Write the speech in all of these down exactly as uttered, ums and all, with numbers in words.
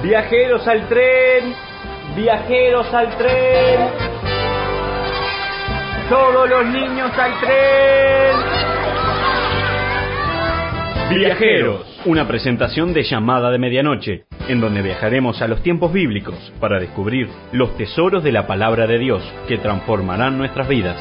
Viajeros al tren, viajeros al tren. Todos los niños al tren. Viajeros, una presentación de Llamada de Medianoche, en donde viajaremos a los tiempos bíblicos para descubrir los tesoros de la palabra de Dios que transformarán nuestras vidas.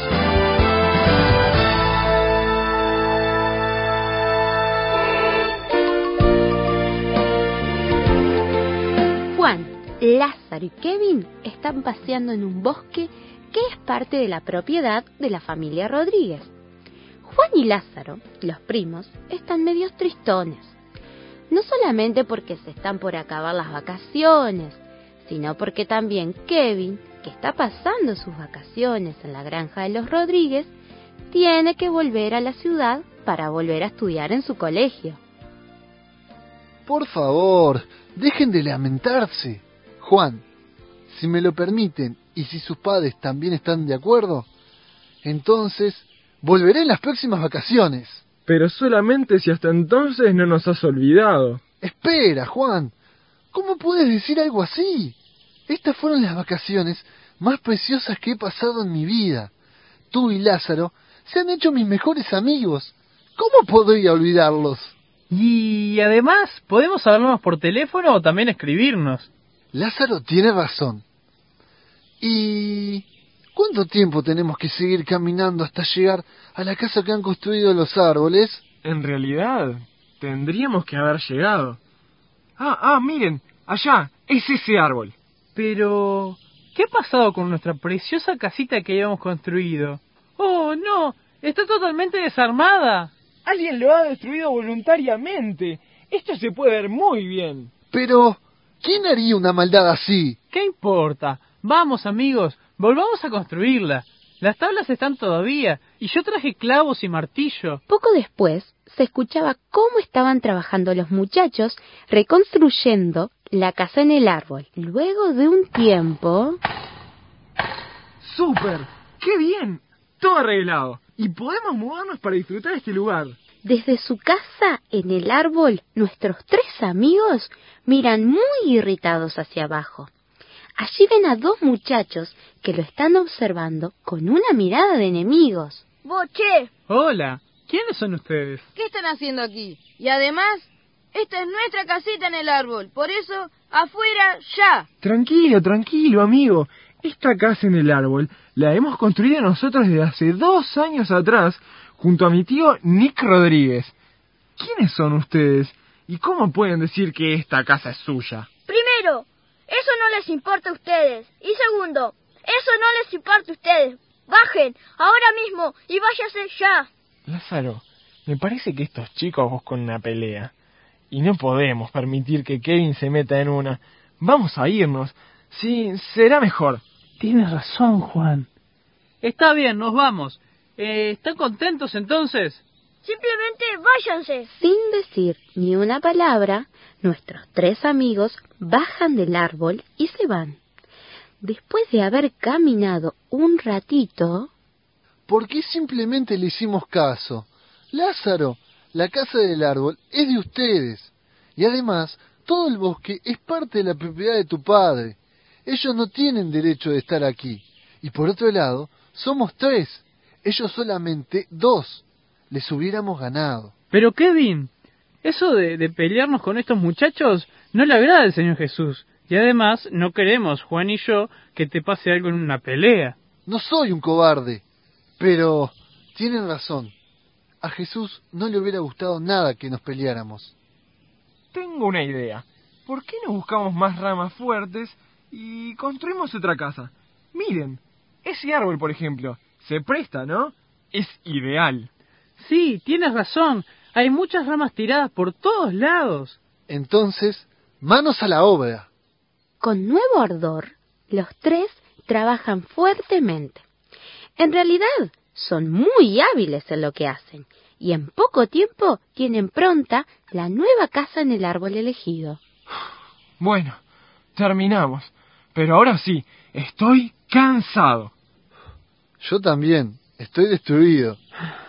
Juan, Lázaro y Kevin están paseando en un bosque que es parte de la propiedad de la familia Rodríguez. Juan y Lázaro, los primos, están medios tristones. No solamente porque se están por acabar las vacaciones, sino porque también Kevin, que está pasando sus vacaciones en la granja de los Rodríguez, tiene que volver a la ciudad para volver a estudiar en su colegio. Por favor, dejen de lamentarse. Juan, si me lo permiten y si sus padres también están de acuerdo, entonces volveré en las próximas vacaciones. Pero solamente si hasta entonces no nos has olvidado. Espera, Juan. ¿Cómo puedes decir algo así? Estas fueron las vacaciones más preciosas que he pasado en mi vida. Tú y Lázaro se han hecho mis mejores amigos. ¿Cómo podría olvidarlos? Y además, podemos hablarnos por teléfono o también escribirnos. Lázaro tiene razón. ¿Y cuánto tiempo tenemos que seguir caminando hasta llegar a la casa que han construido los árboles? En realidad, tendríamos que haber llegado. Ah, ah, miren, allá, es ese árbol. Pero, ¿qué ha pasado con nuestra preciosa casita que habíamos construido? ¡Oh, no! ¡Está totalmente desarmada! Alguien lo ha destruido voluntariamente. Esto se puede ver muy bien. Pero, ¿quién haría una maldad así? ¿Qué importa? Vamos, amigos, volvamos a construirla. Las tablas están todavía, y yo traje clavos y martillo. Poco después, se escuchaba cómo estaban trabajando los muchachos reconstruyendo la casa en el árbol. Luego de un tiempo... ¡Súper! ¡Qué bien! Todo arreglado. Y podemos mudarnos para disfrutar este lugar. Desde su casa en el árbol, nuestros tres amigos miran muy irritados hacia abajo. Allí ven a dos muchachos que lo están observando con una mirada de enemigos. ¡Boche! Hola, ¿quiénes son ustedes? ¿Qué están haciendo aquí? Y además, esta es nuestra casita en el árbol, por eso, afuera, ya. Tranquilo, tranquilo, amigo. Esta casa en el árbol la hemos construido nosotros desde hace dos años atrás, junto a mi tío Nick Rodríguez. ¿Quiénes son ustedes? ¿Y cómo pueden decir que esta casa es suya? Primero, eso no les importa a ustedes. Y segundo, eso no les importa a ustedes. Bajen, ahora mismo, y váyase ya. Lázaro, me parece que estos chicos buscan una pelea. Y no podemos permitir que Kevin se meta en una. Vamos a irnos. Sí, será mejor. Tienes razón, Juan. Está bien, nos vamos. Eh, ¿Están contentos entonces? Simplemente váyanse. Sin decir ni una palabra, nuestros tres amigos bajan del árbol y se van. Después de haber caminado un ratito... ¿Por qué simplemente le hicimos caso? Lázaro, la casa del árbol es de ustedes. Y además, todo el bosque es parte de la propiedad de tu padre. Ellos no tienen derecho de estar aquí. Y por otro lado, somos tres. Ellos solamente dos. Les hubiéramos ganado. Pero Kevin, eso de, de pelearnos con estos muchachos no le agrada al Señor Jesús. Y además no queremos, Juan y yo, que te pase algo en una pelea. No soy un cobarde, pero tienen razón. A Jesús no le hubiera gustado nada que nos peleáramos. Tengo una idea. ¿Por qué no buscamos más ramas fuertes y construimos otra casa? Miren, ese árbol, por ejemplo, se presta, ¿no? Es ideal. Sí, tienes razón. Hay muchas ramas tiradas por todos lados. Entonces, manos a la obra. Con nuevo ardor, los tres trabajan fuertemente. En realidad, son muy hábiles en lo que hacen, y en poco tiempo tienen pronta la nueva casa en el árbol elegido. Bueno, terminamos. Pero ahora sí, estoy cansado. Yo también, estoy destruido.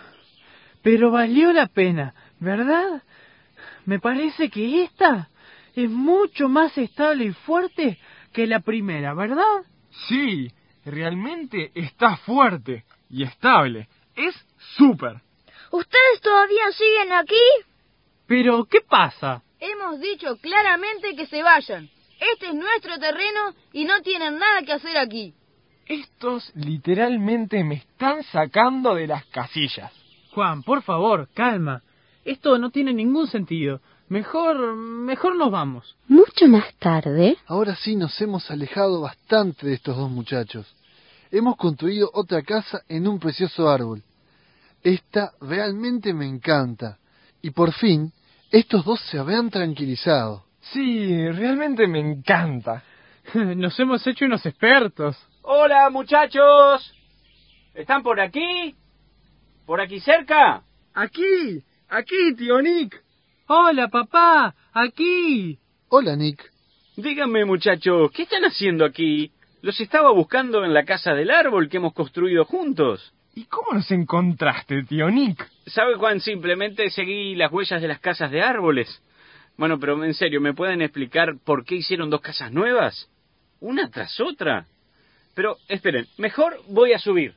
Pero valió la pena, ¿verdad? Me parece que esta es mucho más estable y fuerte que la primera, ¿verdad? Sí, realmente está fuerte y estable. Es súper. ¿Ustedes todavía siguen aquí? Pero, ¿qué pasa? Hemos dicho claramente que se vayan. Este es nuestro terreno y no tienen nada que hacer aquí. Estos literalmente me están sacando de las casillas. Juan, por favor, calma. Esto no tiene ningún sentido. Mejor, mejor nos vamos. Mucho más tarde... Ahora sí nos hemos alejado bastante de estos dos muchachos. Hemos construido otra casa en un precioso árbol. Esta realmente me encanta. Y por fin, estos dos se habrán tranquilizado. Sí, realmente me encanta. Nos hemos hecho unos expertos. Hola, muchachos. ¿Están por aquí? ¿Por aquí cerca? Aquí, aquí, tío Nick. Hola, papá, aquí. Hola, Nick. Díganme, muchachos, ¿qué están haciendo aquí? Los estaba buscando en la casa del árbol que hemos construido juntos. ¿Y cómo nos encontraste, tío Nick? ¿Sabe, Juan? Simplemente seguí las huellas de las casas de árboles. Bueno, pero en serio, ¿me pueden explicar por qué hicieron dos casas nuevas? Una tras otra. Pero, esperen, mejor voy a subir.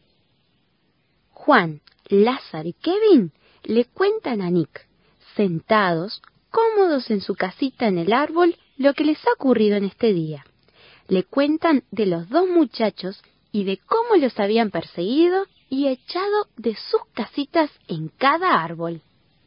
Juan, Lázaro y Kevin le cuentan a Nick, sentados, cómodos en su casita en el árbol, lo que les ha ocurrido en este día. Le cuentan de los dos muchachos y de cómo los habían perseguido y echado de sus casitas en cada árbol.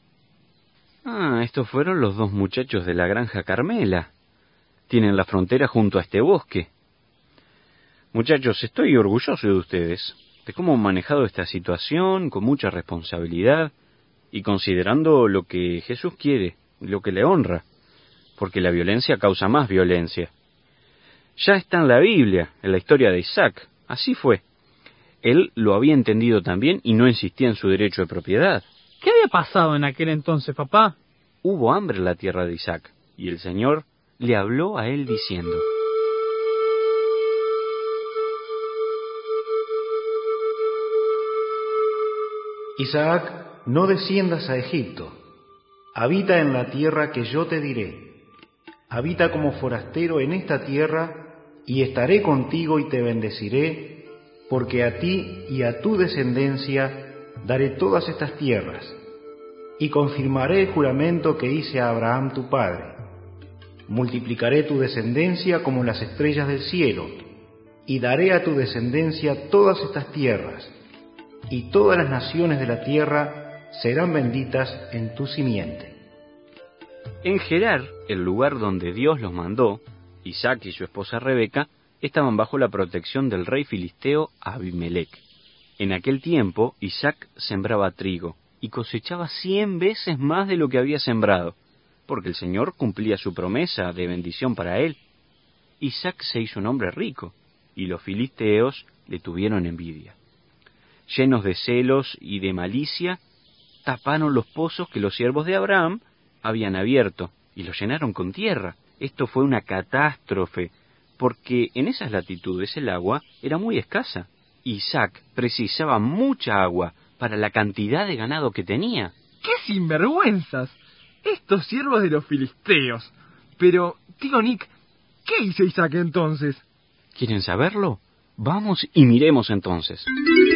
Ah, estos fueron los dos muchachos de la granja Carmela. Tienen la frontera junto a este bosque. Muchachos, estoy orgulloso de ustedes, de cómo han manejado esta situación con mucha responsabilidad y considerando lo que Jesús quiere, lo que le honra, porque la violencia causa más violencia. Ya está en la Biblia, en la historia de Isaac, así fue. Él lo había entendido también y no insistía en su derecho de propiedad. ¿Qué había pasado en aquel entonces, papá? Hubo hambre en la tierra de Isaac, y el Señor le habló a él diciendo: Isaac, no desciendas a Egipto. Habita en la tierra que yo te diré. Habita como forastero en esta tierra, y estaré contigo y te bendeciré, porque a ti y a tu descendencia daré todas estas tierras, y confirmaré el juramento que hice a Abraham tu padre. Multiplicaré tu descendencia como las estrellas del cielo, y daré a tu descendencia todas estas tierras, y todas las naciones de la tierra serán benditas en tu simiente. En Gerar, el lugar donde Dios los mandó, Isaac y su esposa Rebeca estaban bajo la protección del rey filisteo Abimelec. En aquel tiempo, Isaac sembraba trigo y cosechaba cien veces más de lo que había sembrado, porque el Señor cumplía su promesa de bendición para él. Isaac se hizo un hombre rico, y los filisteos le tuvieron envidia. Llenos de celos y de malicia, taparon los pozos que los siervos de Abraham habían abierto y los llenaron con tierra. Esto fue una catástrofe, porque en esas latitudes el agua era muy escasa. Isaac precisaba mucha agua para la cantidad de ganado que tenía. ¡Qué sinvergüenzas! Estos siervos de los filisteos. Pero, tío Nick, ¿qué hizo Isaac entonces? ¿Quieren saberlo? Vamos y miremos entonces.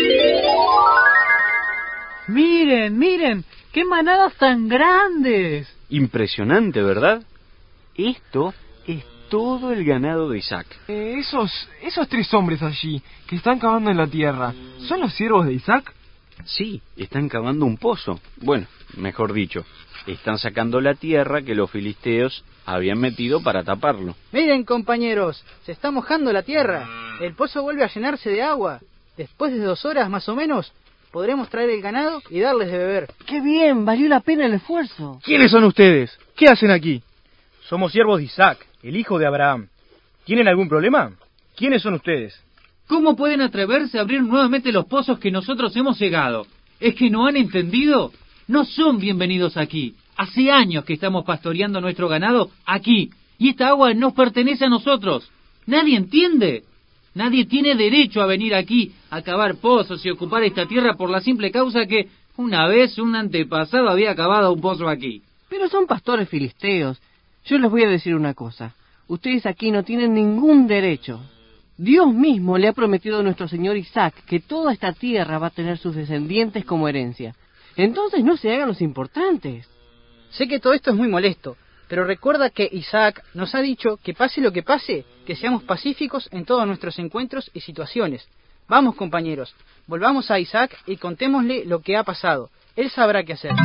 Miren, miren, qué manadas tan grandes. Impresionante, ¿verdad? Esto es todo el ganado de Isaac. Eh, esos, esos tres hombres allí, que están cavando en la tierra, ¿son los siervos de Isaac? Sí, están cavando un pozo. Bueno, mejor dicho, están sacando la tierra que los filisteos habían metido para taparlo. Miren, compañeros, se está mojando la tierra. El pozo vuelve a llenarse de agua. Después de dos horas más o menos, podremos traer el ganado y darles de beber. ¡Qué bien! Valió la pena el esfuerzo. ¿Quiénes son ustedes? ¿Qué hacen aquí? Somos siervos de Isaac, el hijo de Abraham. ¿Tienen algún problema? ¿Quiénes son ustedes? ¿Cómo pueden atreverse a abrir nuevamente los pozos que nosotros hemos cegado? ¿Es que no han entendido? No son bienvenidos aquí. Hace años que estamos pastoreando nuestro ganado aquí, y esta agua nos pertenece a nosotros. ¿Nadie entiende? Nadie tiene derecho a venir aquí a cavar pozos y ocupar esta tierra por la simple causa que una vez un antepasado había cavado un pozo aquí. Pero son pastores filisteos. Yo les voy a decir una cosa. Ustedes aquí no tienen ningún derecho. Dios mismo le ha prometido a nuestro señor Isaac que toda esta tierra va a tener sus descendientes como herencia. Entonces no se hagan los importantes. Sé que todo esto es muy molesto, pero recuerda que Isaac nos ha dicho que pase lo que pase, que seamos pacíficos en todos nuestros encuentros y situaciones. Vamos, compañeros, volvamos a Isaac y contémosle lo que ha pasado. Él sabrá qué hacer.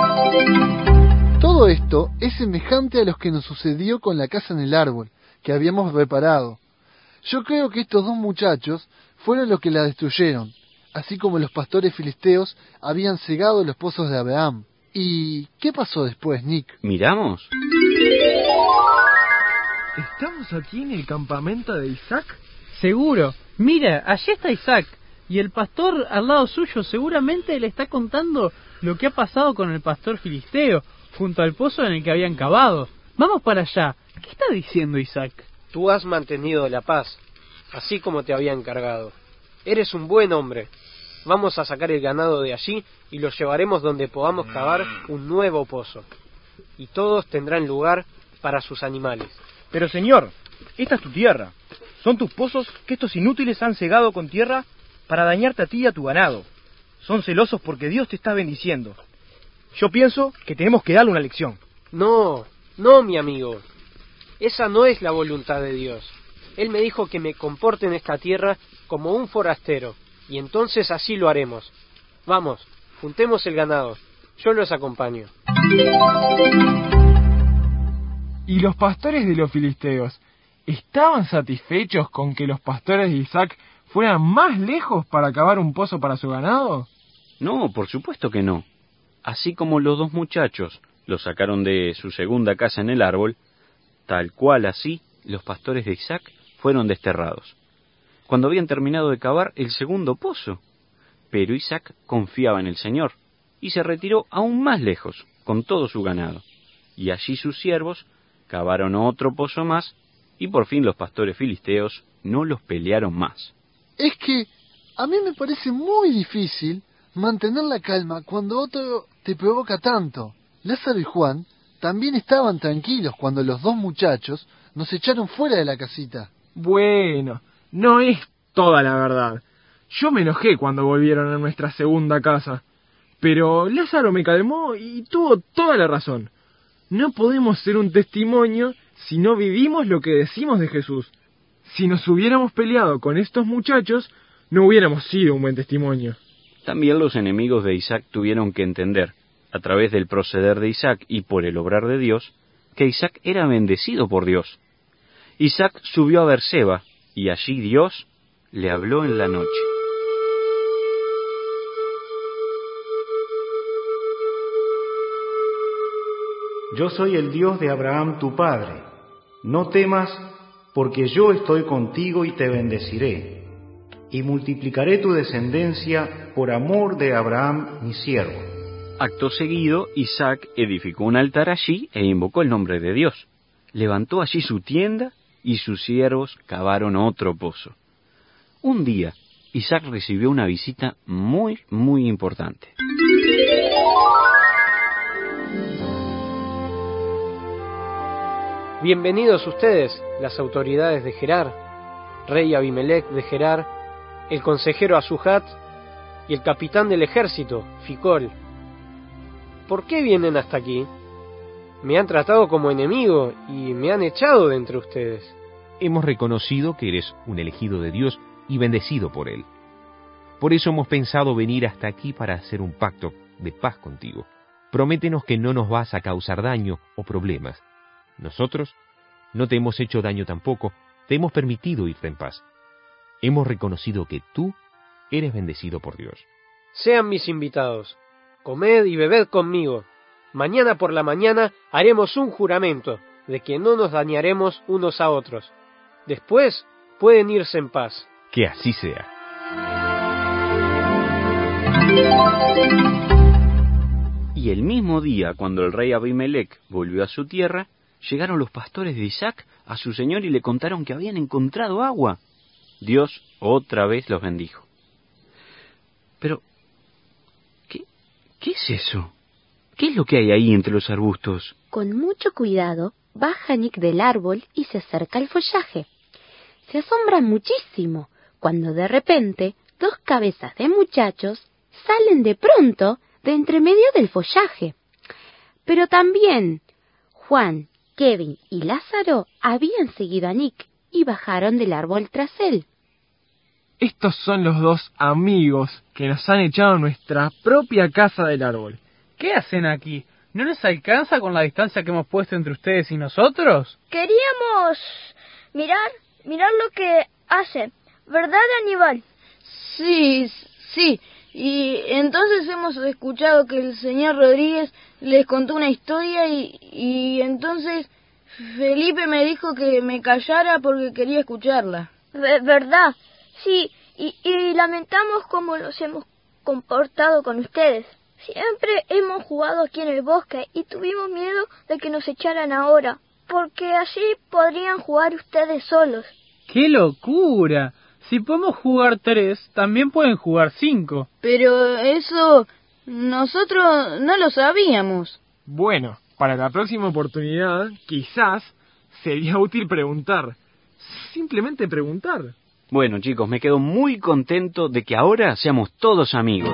Todo esto es semejante a lo que nos sucedió con la casa en el árbol, que habíamos reparado. Yo creo que estos dos muchachos fueron los que la destruyeron, así como los pastores filisteos habían cegado los pozos de Abraham. ¿Y qué pasó después, Nick? ¿Miramos? ¿Estamos aquí en el campamento de Isaac? Seguro. Mira, allí está Isaac. Y el pastor al lado suyo seguramente le está contando lo que ha pasado con el pastor filisteo, junto al pozo en el que habían cavado. Vamos para allá. ¿Qué está diciendo Isaac? Tú has mantenido la paz, así como te había encargado. Eres un buen hombre. Vamos a sacar el ganado de allí y lo llevaremos donde podamos cavar un nuevo pozo. Y todos tendrán lugar para sus animales. Pero señor, esta es tu tierra. Son tus pozos que estos inútiles han cegado con tierra para dañarte a ti y a tu ganado. Son celosos porque Dios te está bendiciendo. Yo pienso que tenemos que darle una lección. No, no, mi amigo. Esa no es la voluntad de Dios. Él me dijo que me comporte en esta tierra como un forastero, y entonces así lo haremos. Vamos, juntemos el ganado. Yo los acompaño. ¿Y los pastores de los filisteos estaban satisfechos con que los pastores de Isaac fueran más lejos para cavar un pozo para su ganado? No, por supuesto que no. Así como los dos muchachos lo sacaron de su segunda casa en el árbol, tal cual así los pastores de Isaac fueron desterrados, cuando habían terminado de cavar el segundo pozo. Pero Isaac confiaba en el Señor, y se retiró aún más lejos, con todo su ganado. Y allí sus siervos cavaron otro pozo más, y por fin los pastores filisteos no los pelearon más. Es que a mí me parece muy difícil mantener la calma cuando otro te provoca tanto. Lázaro y Juan también estaban tranquilos cuando los dos muchachos nos echaron fuera de la casita. Bueno, no es toda la verdad. Yo me enojé cuando volvieron a nuestra segunda casa, pero Lázaro me calmó y tuvo toda la razón. No podemos ser un testimonio si no vivimos lo que decimos de Jesús. Si nos hubiéramos peleado con estos muchachos, no hubiéramos sido un buen testimonio. También los enemigos de Isaac tuvieron que entender, a través del proceder de Isaac y por el obrar de Dios, que Isaac era bendecido por Dios. Isaac subió a Berseba, y allí Dios le habló en la noche. Yo soy el Dios de Abraham tu padre. No temas, porque yo estoy contigo y te bendeciré, y multiplicaré tu descendencia por amor de Abraham mi siervo. Acto seguido, Isaac edificó un altar allí e invocó el nombre de Dios. Levantó allí su tienda y sus siervos cavaron otro pozo. Un día, Isaac recibió una visita muy, muy importante. Bienvenidos ustedes, las autoridades de Gerar, rey Abimelec de Gerar, el consejero Azuhat y el capitán del ejército, Ficol. ¿Por qué vienen hasta aquí? Me han tratado como enemigo y me han echado de entre ustedes. Hemos reconocido que eres un elegido de Dios y bendecido por Él. Por eso hemos pensado venir hasta aquí para hacer un pacto de paz contigo. Prométenos que no nos vas a causar daño o problemas. Nosotros no te hemos hecho daño tampoco, te hemos permitido irte en paz. Hemos reconocido que tú eres bendecido por Dios. Sean mis invitados, comed y bebed conmigo. Mañana por la mañana haremos un juramento de que no nos dañaremos unos a otros. Después pueden irse en paz. Que así sea. Y el mismo día, cuando el rey Abimelec volvió a su tierra, llegaron los pastores de Isaac a su señor y le contaron que habían encontrado agua. Dios otra vez los bendijo. Pero, ¿qué, qué es eso? ¿Qué es lo que hay ahí entre los arbustos? Con mucho cuidado, baja Nick del árbol y se acerca al follaje. Se asombra muchísimo cuando de repente dos cabezas de muchachos salen de pronto de entre medio del follaje. Pero también Juan, Kevin y Lázaro habían seguido a Nick y bajaron del árbol tras él. Estos son los dos amigos que nos han echado a nuestra propia casa del árbol. ¿Qué hacen aquí? ¿No les alcanza con la distancia que hemos puesto entre ustedes y nosotros? Queríamos mirar, mirar lo que hacen, ¿verdad, Aníbal? Sí, sí. Y entonces hemos escuchado que el señor Rodríguez les contó una historia y, y entonces Felipe me dijo que me callara porque quería escucharla. V- ¿Verdad? Sí, y, y lamentamos cómo nos hemos comportado con ustedes. Siempre hemos jugado aquí en el bosque y tuvimos miedo de que nos echaran ahora, porque así podrían jugar ustedes solos. ¡Qué locura! Si podemos jugar tres, también pueden jugar cinco. Pero eso nosotros no lo sabíamos. Bueno, para la próxima oportunidad, quizás sería útil preguntar. Simplemente preguntar. Bueno, chicos, me quedo muy contento de que ahora seamos todos amigos.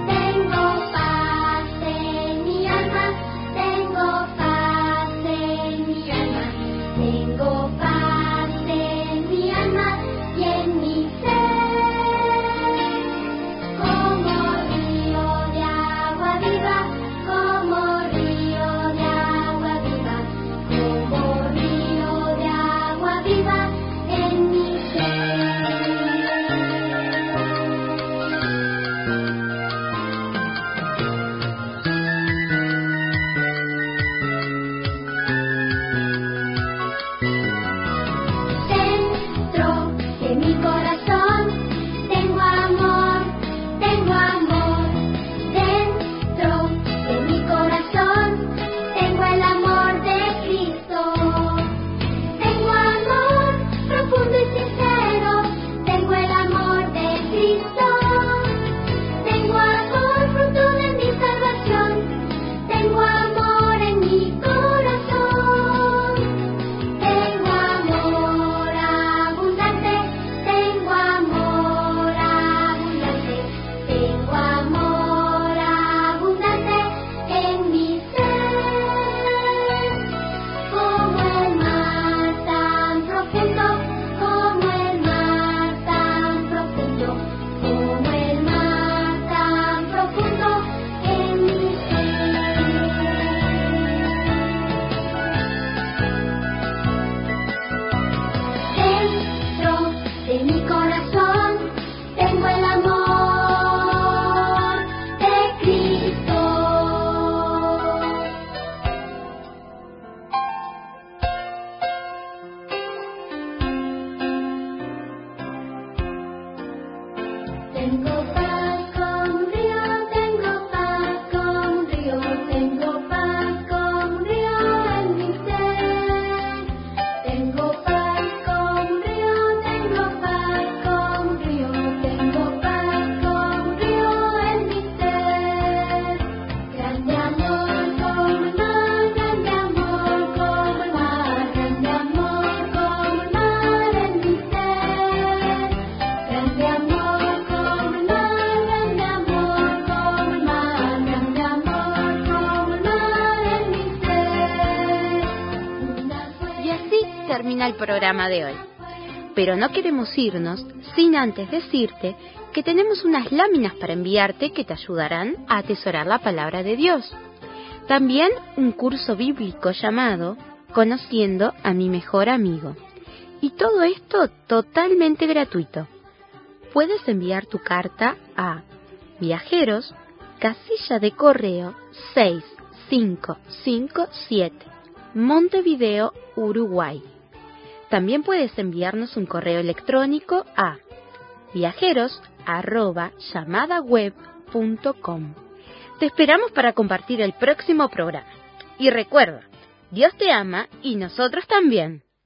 Termina el programa de hoy. Pero no queremos irnos sin antes decirte que tenemos unas láminas para enviarte que te ayudarán a atesorar la palabra de Dios. También un curso bíblico llamado Conociendo a mi mejor amigo. Y todo esto totalmente gratuito. Puedes enviar tu carta a Viajeros, casilla de correo seis cinco cinco siete, Montevideo, Uruguay. También puedes enviarnos un correo electrónico a viajeros arroba llamadaweb punto com. Te esperamos para compartir el próximo programa. Y recuerda, Dios te ama y nosotros también.